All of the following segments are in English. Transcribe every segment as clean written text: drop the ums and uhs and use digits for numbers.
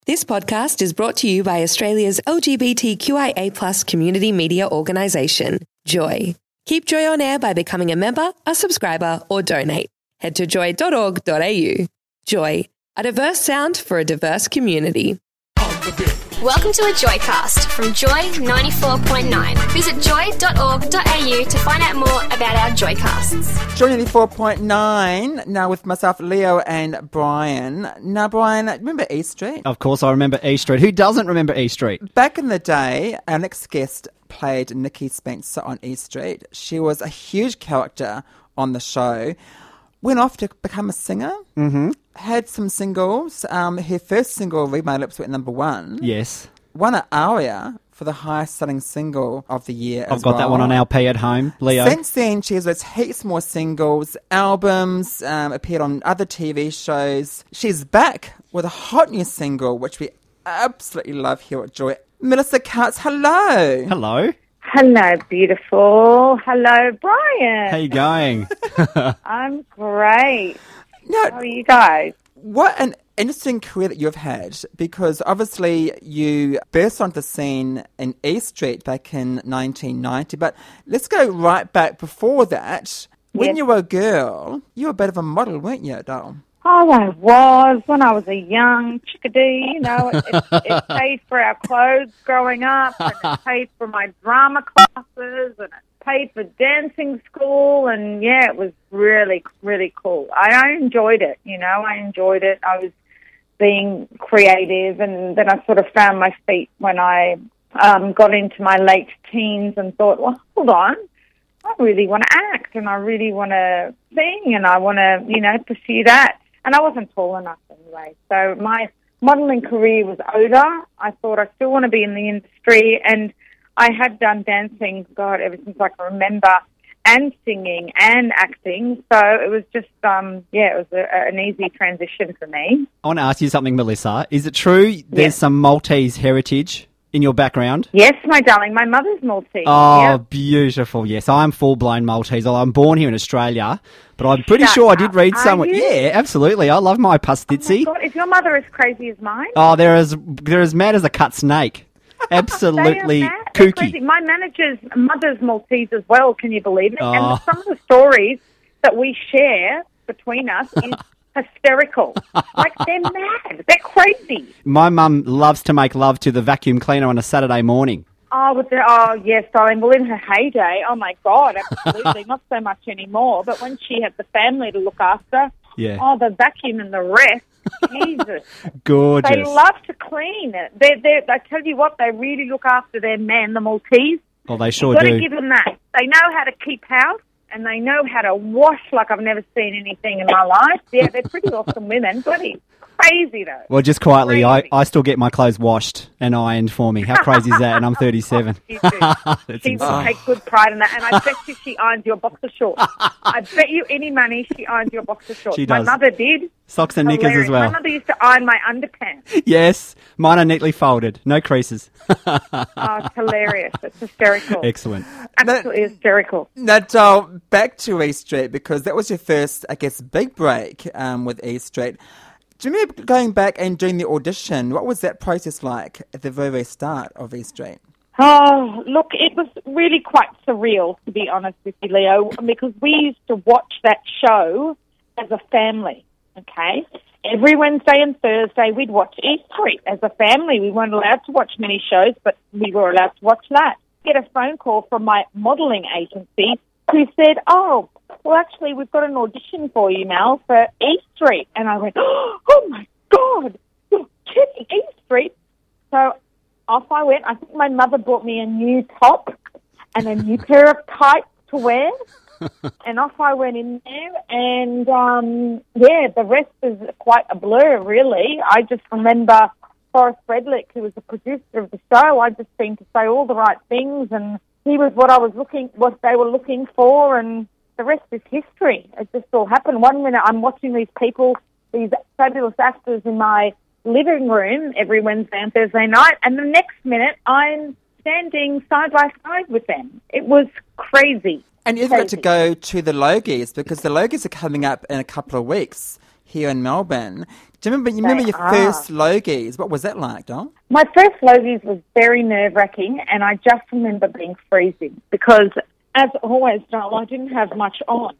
This podcast is brought to you by Australia's LGBTQIA+ community media organisation, Joy. Keep Joy on air by becoming a member, a subscriber, or donate. Head to joy.org.au. Joy, a diverse sound for a diverse community. Welcome to a Joycast from Joy 94.9. Visit joy.org.au to find out more about our Joycasts. Joy 94.9, now with myself, Leo and Brian. Now, Brian, remember E Street? Of course, I remember E Street. Who doesn't remember E Street? Back in the day, our next guest played Nikki Spencer on E Street. She was a huge character on the show. Went off to become a singer. Mm-hmm. Had some singles. Her first single, Read My Lips, went number one. Yes. Won an ARIA for the highest selling single of the year I've got that one on LP at home, Leo. Since then, she has released heaps more singles, albums, appeared on other TV shows. She's back with a hot new single, which we absolutely love here at Joy. Melissa Katz, hello. Hello. Hello, beautiful. Hello, Brian. How you going? I'm great. Now, How are you guys? what an interesting career that you've had, because obviously you burst onto the scene in E Street back in 1990, but let's go right back before that. When Yes. you were a girl, you were a bit of a model, weren't you, doll? Oh, I was when I was a young chickadee. You know, it paid for our clothes growing up, and it paid for my drama classes, and it paid for dancing school, and yeah, it was really, really cool. I enjoyed it. You know, I enjoyed it. I was being creative, and then I sort of found my feet when I got into my late teens and thought, well, hold on. I really want to act, and I really want to sing, and I want to, you know, pursue that. And I wasn't tall enough anyway. So my modelling career was over. I thought I still want to be in the industry, and I had done dancing, God, ever since I can remember, and singing and acting. So it was just, it was an easy transition for me. I want to ask you something, Melissa. Is it true there's Yes. some Maltese heritage in your background? Yes, my darling, my mother's Maltese. Oh, Yep. beautiful. Yes, I'm full-blown Maltese. Although I'm born here in Australia, but I'm pretty Shut sure I did up. read Are somewhere. you? Yeah, absolutely. I love my Oh pastizzi. my God, is your mother as crazy as mine? Oh, they're as mad as a cut snake. Absolutely They are mad. They're crazy. kooky. My manager's mother's Maltese as well, can you believe it? Oh. And some of the stories that we share between us is hysterical. Like, they're mad. They're crazy. My mum loves to make love to the vacuum cleaner on a Saturday morning. Oh, yes, darling. Well, in her heyday, oh, my God, absolutely. Not so much anymore. But when she had the family to look after, Yeah. oh, the vacuum and the rest, Jesus. Gorgeous. They love to clean. I tell you what, they really look after their men, the Maltese. Well, they sure You've got do. to give them that. They know how to keep house, and they know how to wash like I've never seen anything in my life. Yeah, they're pretty awesome women. Bloody crazy, though. Well, just quietly, Crazy. I still get my clothes washed and ironed for me. How crazy is that? And I'm 37. You do. That's She insane. will take good pride in that, and I bet you she irons your boxer shorts. I bet you any money she irons your boxer shorts. She My does. mother did. Socks and knickers Hilarious. as well. My mother used to iron my underpants. Yes, mine are neatly folded. No creases. Oh, it's hilarious. It's hysterical. Excellent. Absolutely hysterical. Now, doll, back to E Street, because that was your first, I guess, big break with E Street. Do you remember going back and doing the audition? What was that process like at the very, very start of E Street? Oh, look, it was really quite surreal, to be honest with you, Leo, because we used to watch that show as a family, okay? Every Wednesday and Thursday, we'd watch E Street as a family. We weren't allowed to watch many shows, but we were allowed to watch that. Get a phone call from my modelling agency who said, oh, well, actually, we've got an audition for you, Mel, for E Street. And I went, oh, my God, you're kidding, E Street? So off I went. I think my mother bought me a new top and a new pair of tights to wear. And off I went in there. And, the rest is quite a blur, really. I just remember Forrest Redlick, who was the producer of the show. I just seemed to say all the right things, and he was what they were looking for, and the rest is history. It just all happened. One minute I'm watching these people, these fabulous actors in my living room every Wednesday and Thursday night, and the next minute I'm standing side by side with them. It was crazy. And you've got to go to the Logies, because the Logies are coming up in a couple of weeks here in Melbourne. Do you remember your are. first Logies? What was that like, Dom? My first Logies was very nerve-wracking, and I just remember being freezing because, as always, Noel, I didn't have much on.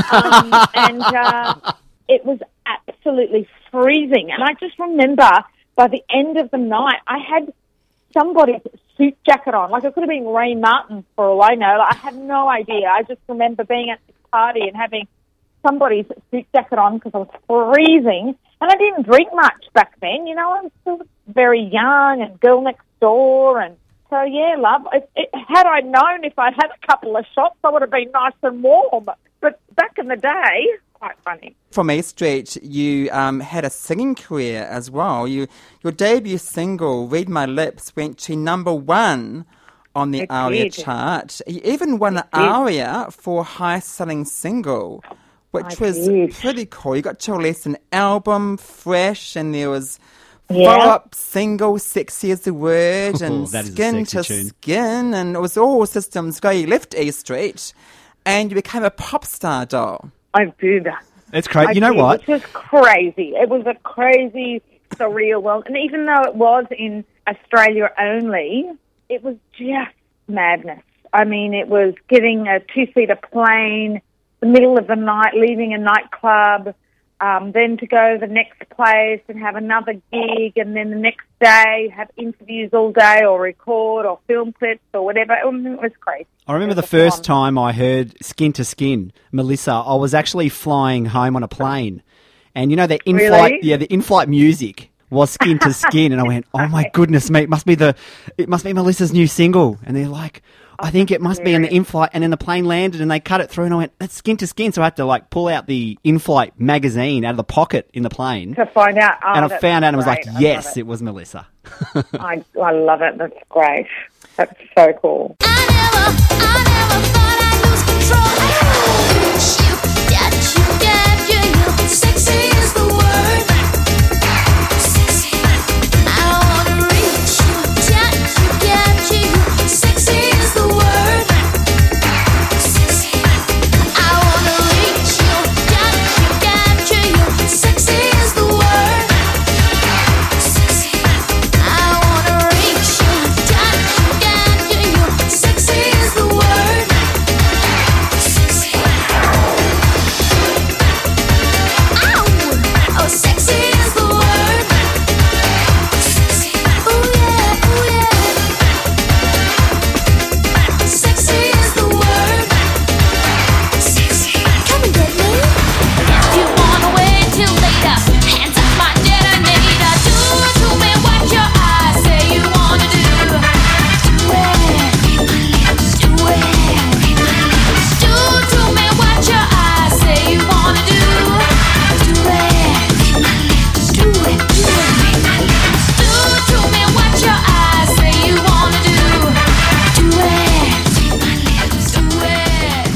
It was absolutely freezing. And I just remember by the end of the night, I had somebody's suit jacket on. Like, it could have been Ray Martin for all I know. Like, I had no idea. I just remember being at this party and having somebody's suit jacket on because I was freezing. And I didn't drink much back then. You know, I was still very young and girl next door. And so, yeah, love. Had I known if I'd had a couple of shots, I would have been nice and warm. But back in the day, quite funny. From E Street, you had a singing career as well. Your debut single, Read My Lips, went to number 1 on the ARIA chart. You even won an ARIA for highest-selling single, which was pretty cool. You got to release an album, Fresh, and there was follow-up single, Sexy is the Word, and Skin to Skin, and it was all systems go. You left E Street, and you became a pop star, doll. I did. It's crazy. You know what? It was crazy. It was a crazy, surreal world. And even though it was in Australia only, it was just madness. I mean, it was getting a 2-seater plane, the middle of the night, leaving a nightclub, then to go to the next place and have another gig, and then the next day have interviews all day or record or film clips or whatever. It was crazy. I remember the first time I heard Skin to Skin, Melissa, I was actually flying home on a plane. And you know, the in-flight music was Skin to Skin. And I went, oh my goodness me, it must be Melissa's new single. And they're like, I think it must be in the in-flight. And then the plane landed and they cut it through and I went, that's Skin to Skin. So I had to pull out the in-flight magazine out of the pocket in the plane. To find out. And I found out and was like, yes, it was Melissa. I love it. That's great. That's so cool. I never thought I'd lose control. You, sexy is the word. Sexy. I wanna reach you, touch you, get you. Sexy is the word. Sexy. I wanna reach you, touch you, get you. Sexy is the word. Sexy. I wanna reach you, touch you, get you. Sexy is the word. Sexy. Oh, sexy is the word. Sexy. Ooh yeah, ooh yeah. Sexy is the word. Sexy. Come and get me. If you wanna wait till later, hands up my detonator. Do to me what your eyes say you wanna do. Do it. Do it. Do to me what your eyes say you wanna do. Do it. Do it. Do to me what your eyes say you wanna do. Do it. Do it.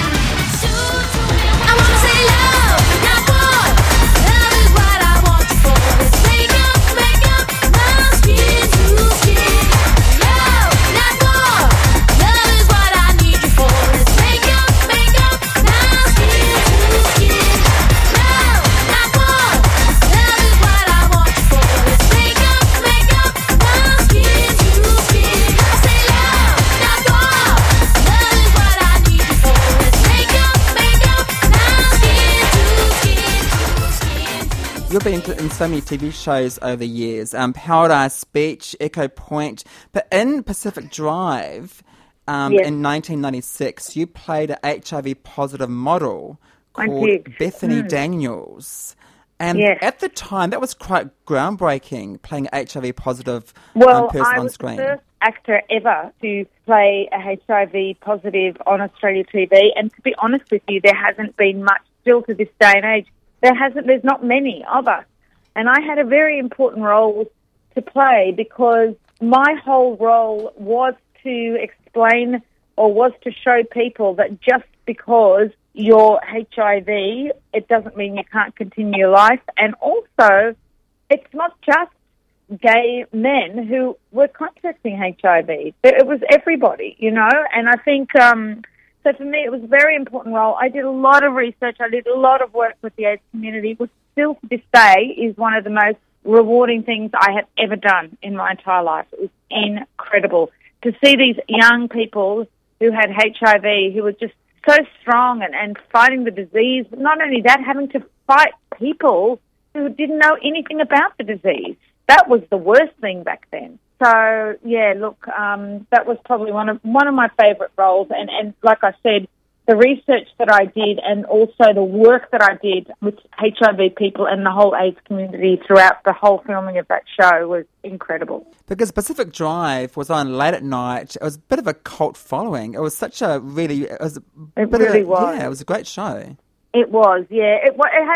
I wanna say love, not war. Love is what I want you for. It's make up, my skin to skin. Love, not war. Love is what I need you for. It's make up, my skin to skin. Love, not war. Love is what I want you for. It's make up, my skin to skin. I say love, not war. Love is what I need you for. It's make up, my skin to skin. You've been in so many TV shows over the years, Paradise Beach, Echo Point, but in Pacific Drive, in 1996, you played an HIV-positive model called Bethany Daniels. And at the time, that was quite groundbreaking, playing an HIV-positive person I on was screen. the first actor ever to play a HIV positive on Australia TV, and to be honest with you, there hasn't been much still to this day and age. There's not many of us. And I had a very important role to play because my whole role was to explain or was to show people that just because you're HIV, it doesn't mean you can't continue your life. And also, it's not just gay men who were contracting HIV. It was everybody, you know, and I think, so for me it was a very important role. I did a lot of research, I did a lot of work with the AIDS community. It was still to this day is one of the most rewarding things I have ever done in my entire life. It was incredible to see these young people who had HIV, who were just so strong and fighting the disease. But not only that, having to fight people who didn't know anything about the disease. That was the worst thing back then. So, yeah, look, that was probably one of my favourite roles. And like I said, the research that I did and also the work that I did with HIV people and the whole AIDS community throughout the whole filming of that show was incredible. Because Pacific Drive was on late at night. It was a bit of a cult following. It was such a really... It was. Yeah, it was a great show. It was, yeah. It had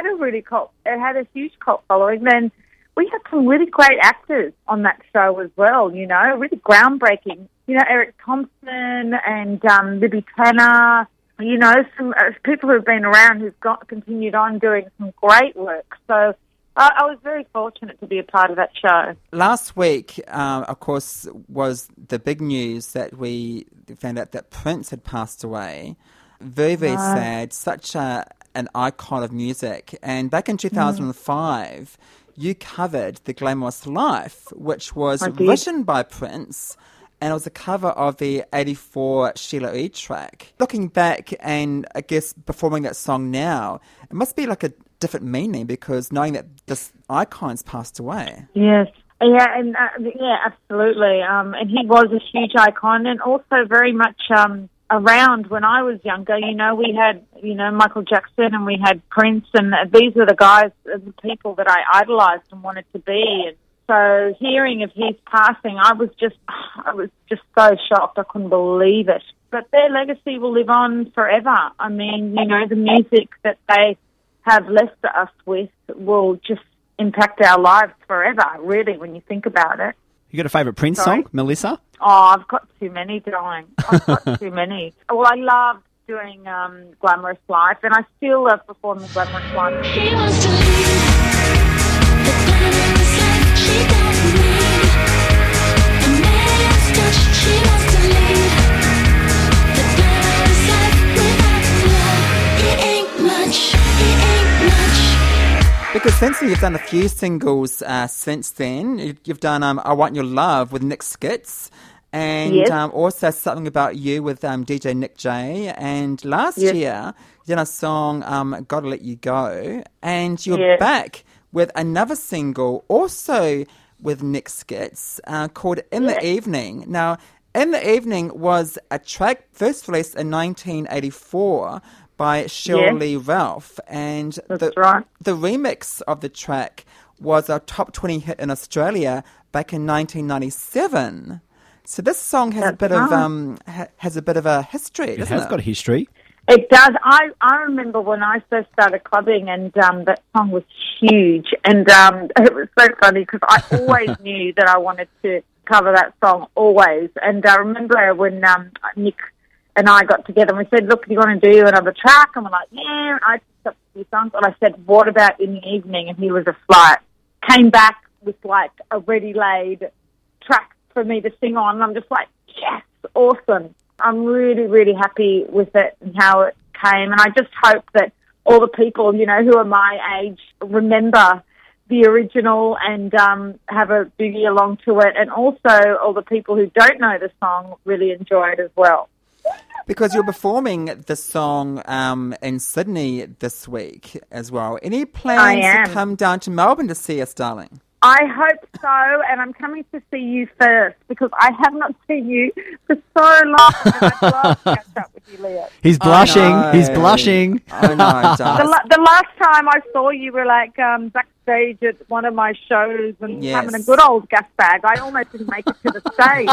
a huge cult following. Then we had some really great actors on that show as well, you know, really groundbreaking. You know, Eric Thompson and Libby Tanner, you know, some people who've been around who've continued on doing some great work. So I was very fortunate to be a part of that show. Last week, of course, was the big news that we found out that Prince had passed away. Very, very sad. Such an icon of music. And back in 2005, you covered The Glamorous Life, which was written by Prince, and it was a cover of the 84 Sheila E. track. Looking back and, I guess, performing that song now, it must be like a different meaning because knowing that this icon's passed away. Yes. Yeah, and absolutely. And he was a huge icon and also very much around when I was younger. You know, we had, you know, Michael Jackson and we had Prince, and these are the guys, the people that I idolized and wanted to be. And so hearing of his passing, I was just so shocked. I couldn't believe it. But their legacy will live on forever. I mean, you know, the music that they have left us with will just impact our lives forever, really, when you think about it. You got a favourite Prince song, Melissa? Oh, I've got too many, darling. I've got too many. Well, I loved doing Glamorous Life, and I still love performing Glamorous Life. She wants to leave the glamorous life she don't need. A man's touch, she wants to leave the glamorous life without love. It ain't much, it ain't much. Because since then, you've done a few singles since then. You've done I Want Your Love with Nick Skitz, and also Something About You with DJ Nick J. And last year, you did a song, Gotta Let You Go. And you're back with another single, also with Nick Skitz, called In the Evening. Now, In the Evening was a track first released in 1984 by Shirley Ralph, and the remix of the track was a top 20 hit in Australia back in 1997. So this song has a bit of a history, doesn't it? It has got a history. It does. I remember when I first started clubbing, and that song was huge, and it was so funny because I always knew that I wanted to cover that song, always. And I remember when Nick and I got together and we said, look, do you want to do another track? And we're like, yeah. And I picked up a few songs and I said, what about In the Evening? And he was a flight. Came back with like a ready-laid track for me to sing on. And I'm just like, yes, awesome. I'm really, really happy with it and how it came. And I just hope that all the people, you know, who are my age remember the original and have a boogie along to it. And also all the people who don't know the song really enjoy it as well. Because you're performing the song in Sydney this week as well. Any plans to come down to Melbourne to see us, darling? I hope so, and I'm coming to see you first because I have not seen you for so long. And I'd love to catch up with you, Leo. He's blushing. He's blushing. I know, the last time I saw you were like backstage at one of my shows and having a good old gas bag. I almost didn't make it to the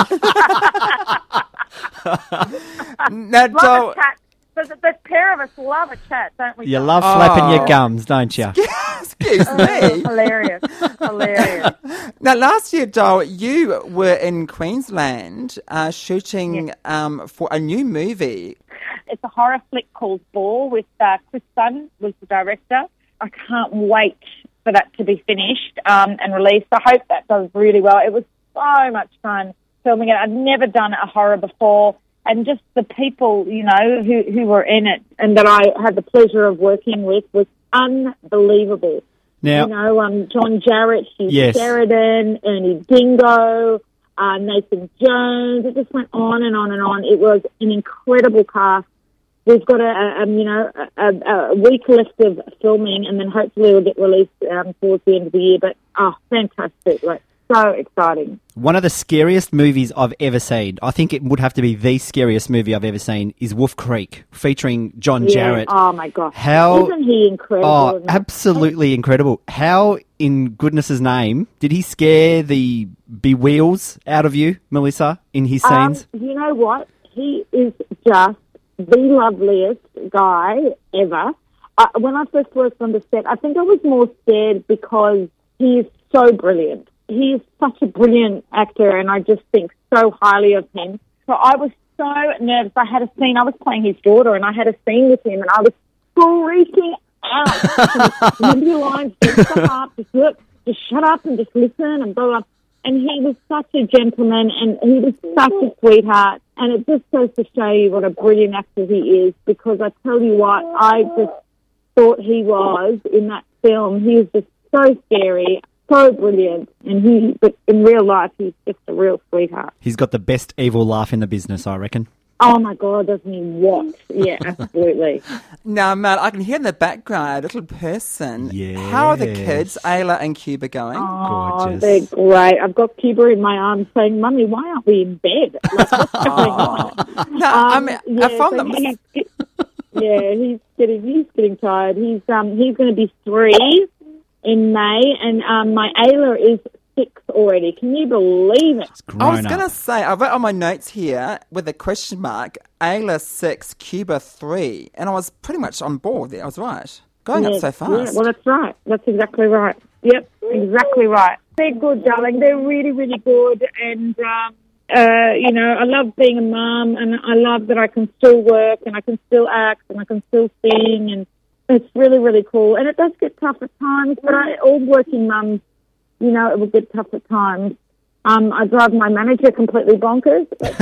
stage. Now, love a chat. The pair of us love a chat, don't we? You love flapping your gums, don't you? Excuse me. Hilarious. Now, last year, Joel, you were in Queensland shooting for a new movie. It's a horror flick called Ball with Chris Sun was the director. I can't wait for that to be finished and released. I hope that does really well. It was so much fun filming it. I'd never done a horror before. And just the people, you know, who were in it and that I had the pleasure of working with was unbelievable. Now, John Jarrett, Hugh Yes. Sheridan, Ernie Dingo, Nathan Jones. It just went on and on and on. It was an incredible cast. We've got a week left of filming, and then hopefully it'll get released towards the end of the year. But fantastic! Like, so exciting. one of the scariest movies I've ever seen, I think it would have to be the scariest movie I've ever seen, is Wolf Creek, featuring John Jarrett. Oh my gosh! How Isn't he incredible? Oh, isn't he? absolutely incredible. How, in goodness's name, did he scare the bewheels out of you, Melissa, in his scenes? You know what? He is just the loveliest guy ever. When I first worked on the set, I think I was more scared because he is so brilliant. He is such a brilliant actor, and I just think so highly of him. So I was so nervous. I had a scene. I was playing his daughter, and I had a scene with him, and I was freaking out. Remember your lines, just shut up, just shut up and just listen and blah, blah. And he was such a gentleman, and he was such a sweetheart. And it just goes to show you what a brilliant actor he is, because I tell you what, I just thought he was in that film. He was just so scary, so brilliant. But in real life, he's just a real sweetheart. He's got the best evil laugh in the business, I reckon. Oh my God, doesn't he what? Yeah, absolutely. Now, Mel, I can hear in the background a little person. Yes. How are the kids, Ayla and Cuba, going? Oh, Gorgeous. they're great. I've got Cuba in my arms saying, "Mummy, why aren't we in bed? Like, what's going on?" No, I mean, I found so them. he's getting tired. He's going to be 3 in May, and my Ayla is 6 already. Can you believe it? I was Grown going to up. say, I wrote on my notes here with a question mark, Ayla 6, Cuba 3, and I was pretty much on board there. I was right. Going up so fast. Yeah, well, that's right. That's exactly right. Yep, exactly right. They're good, darling. They're really, really good. And, I love being a mum, and I love that I can still work and I can still act and I can still sing, and it's really, really cool. And it does get tough at times, but all working mums, it will get tough at times. I drive my manager completely bonkers, but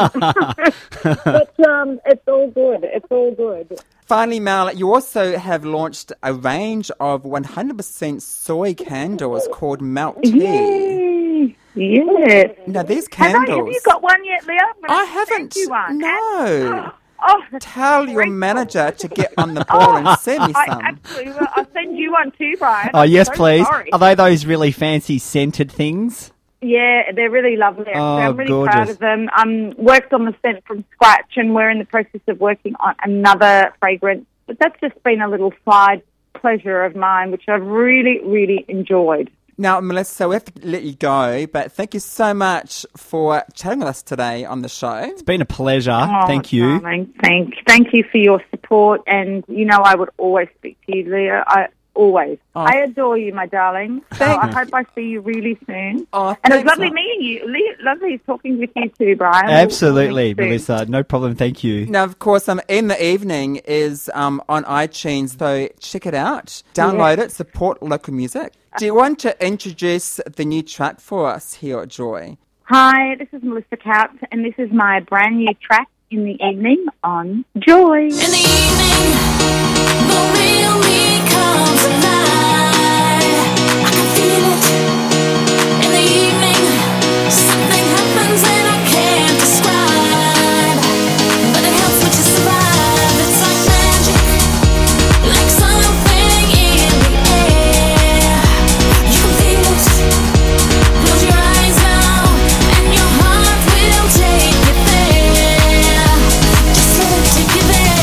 it's all good. It's all good. Finally, Mel, you also have launched a range of 100% soy candles called Melt Tea. Yay! Yes. Now, these Have candles... you got one yet, Leah? I haven't. Send you one. No. Oh, that's Tell your great. manager to get on the ball and send me I some. absolutely will. I'll send you one too, Brian. Oh, I'm yes, so please. sorry. Are they those really fancy scented things? Yeah, they're really lovely. Actually. Oh, I'm really gorgeous. proud of them. Worked on the scent from scratch, and we're in the process of working on another fragrance. But that's just been a little side pleasure of mine, which I've really, really enjoyed. Now, Melissa, we have to let you go, but thank you so much for chatting with us today on the show. It's been a pleasure. Oh, Thank you. Darling, thank you for your support, and I would always speak to you, Leah. I adore you, my darling. So I hope I see you really soon. Oh, and it's thanks, lovely Mel. meeting you. Leah, lovely talking with you too, Brian. Absolutely, We'll meet soon. Melissa. No problem. Thank you. Now, of course, In the Evening is on iTunes, so check it out. Download it, support local music. Do you want to introduce the new track for us here at Joy? Hi, this is Melissa Couch, and this is my brand new track, In the Evening, on Joy. In the evening, the real me comes alive. I can feel it. In the evening, something happens and I can't describe, but it helps me to survive. It's like magic, like something in the air. You can feel it. Close your eyes now, and your heart will take you there. Just let it take you there.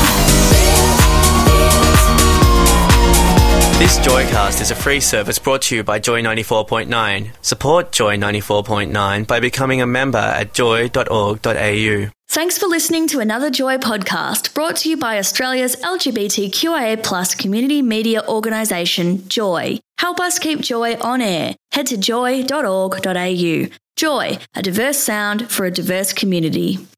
This Joycast is a free service brought to you by Joy 94.9. Support Joy 94.9 by becoming a member at joy.org.au. Thanks for listening to another Joy podcast brought to you by Australia's LGBTQIA+ community media organisation, Joy. Help us keep Joy on air. Head to joy.org.au. Joy, a diverse sound for a diverse community.